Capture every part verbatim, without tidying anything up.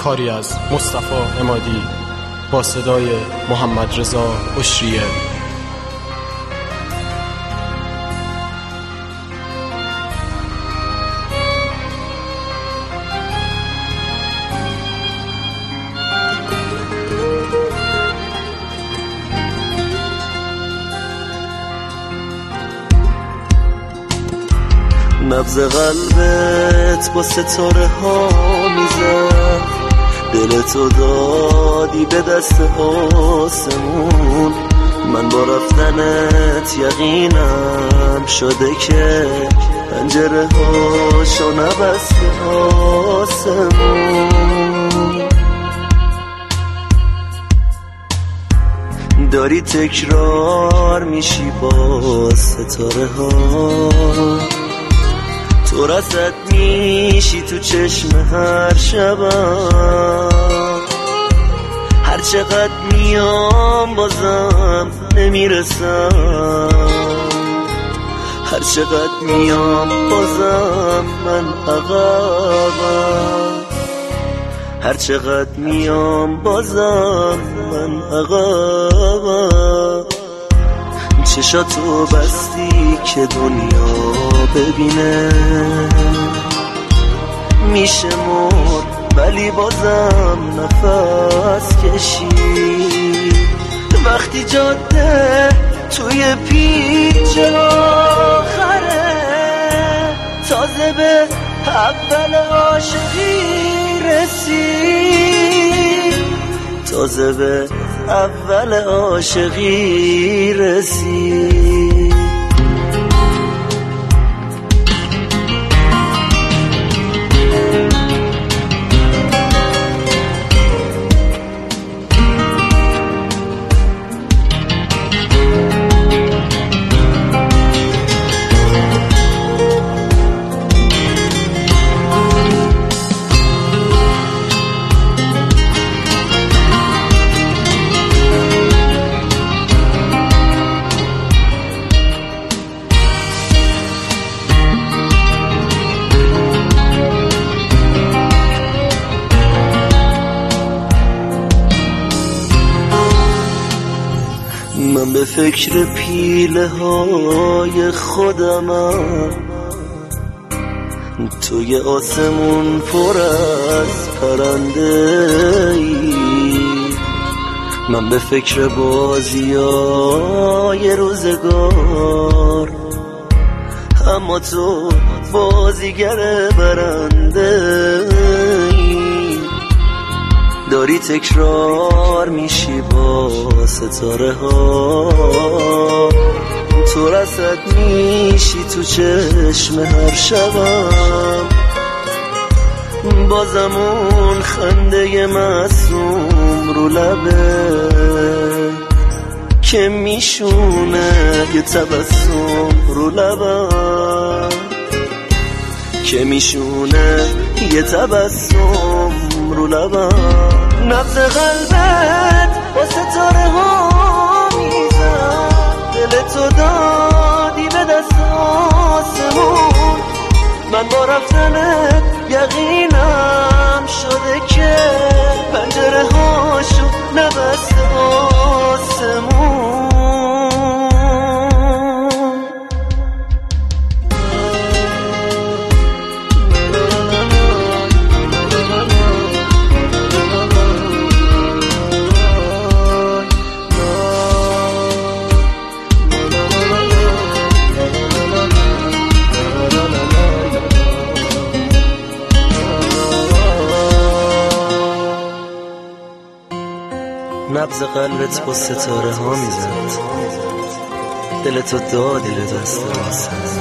کاری از مصطفی عمادی با صدای محمد رضا عشریه. نبض قلبت با ستاره ها میزد، دلتو دادی به دست آسمون. من با رفتنت یقینم شده که پنجره هاشو نبسته آسمون. داری تکرار میشی با ستاره ها، تو رسد میشی تو چشم هر شبم. هر چقدر میام بازم نمیرسم، هر چقدر میام بازم من عقبم، هر چقدر میام بازم من عقبم. چشاتو بستی که دنیا ببینه، میشه مرد ولی بازم نفس کشید. وقتی جاده توی پیچ آخره، تازه به اول عاشقی رسید، تازه به اول عاشقی رسید. من به فکر پیله های خودمم، توی آسمون پر از پرنده ای. من به فکر بازی های روزگار، اما تو بازیگر برنده ای. داری تکرار میشی با ستاره ها، تو رسد میشی تو چشم هر شبم. بازم اون خنده معصوم رو لبه که میشونه یه تبسم رو لبم، که میشونه یه تبسم رو لبم. نبض قلبت با ستاره ها میزد، دلتو دادی به دست آسمون. من با رفتنت یقینم شده که پنجره هاشو نبسته آسمون. نبض قلبت با ستاره ها میزد، دلتو دادی به دست آسمون.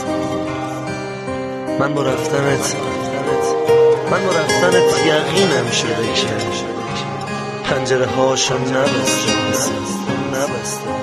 من با رفتنت من با رفتنت یقینم شده که پنجره هاشو نبسته نبسته